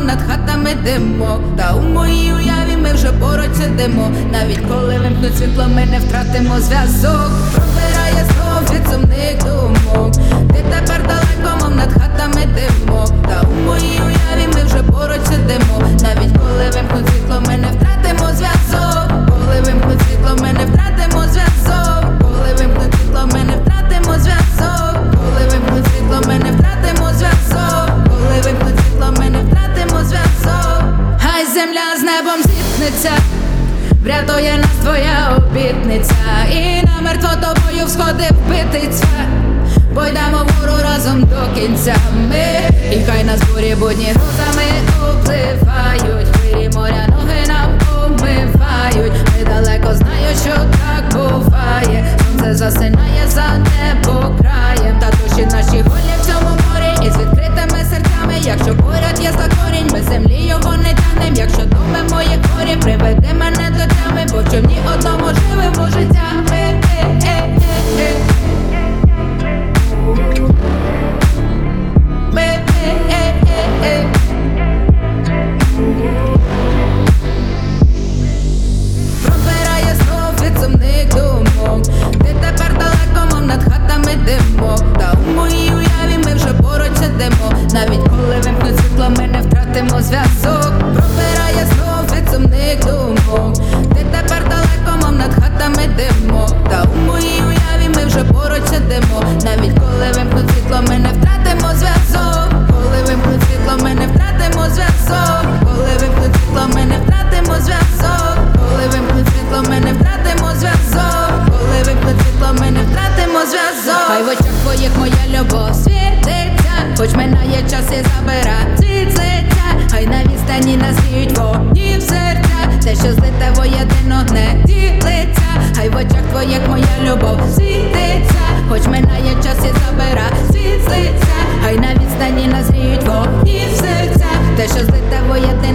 над хатами димок. Та у моїй уяві ми вже поруч сидимо. Навіть коли вимкнуть світло, ми не втратимо зв'язок. Пробирає знов від сумних думок. Ти тепер далеко, мов над хатами димок. Та у моїй уяві ми вже поруч сидимо. Навіть коли вимкнуть світло, ми не втратимо зв'язок. Коли вимкнуть світло, ми не втратимо зв'язок. Коли вимкнуть світло, ми не втратимо зв'язок. Коли вимкнуть світло, ми не втратимо зв'язок. Коли вимкнуть світло, ми не втратимо зв'язок. Хай земля з небом зіткнеться, врятує нас твоя обітниця. І намертво тобою всходив битиця. Бо йдемо вгору разом до кінця ми. І хай нас бурі будні грозами обливають. Хвилі моря ноги нам омивають. Ми далеко знаю, що так буває. Сонце засинає за небо краєм. Та душі наші голі в цьому морі. І з відкритими серцями. Якщо поряд є за корінь, ми землі його не тянем. Якщо думи мої хворі, приведи мене до тями. Бо в човні одному живемо життями. Пробирає знов від сумних думок. Ти тепер далеко, мов над хатами димок. Та у моїй уяві ми вже поруч сидимо. Навіть коли вимкнуть світло, ми не втратимо зв'язок. Пробирає знов від сумних думок. Ти тепер далеко, мов над хатами димок. Та у моїй уяві ми вже поруч сидимо. Навіть коли вимкнуть світло, ми не втратимо зв'язок. Коли вимкнуть світло, ми не втратимо зв'язок. Коли вимкнуть світло, ми не втратимо зв'язок. Коли вимкнуть світло, ми не втратимо зв'язок. Коли вимкнуть світло, ми не втратимо зв'язок. Хай в очах твоїх моя любов світиться. Хоч минає час і забира світ з лиця. Хай на відстані нас гріють вогні в серця. Те, що злите воєдино не ділиться. Хай в очах твоїх моя любов світиться. Хоч минає час і забира світ з лиця. Хай на відстані нас гріють вогні в серця. Те, що злите воєдино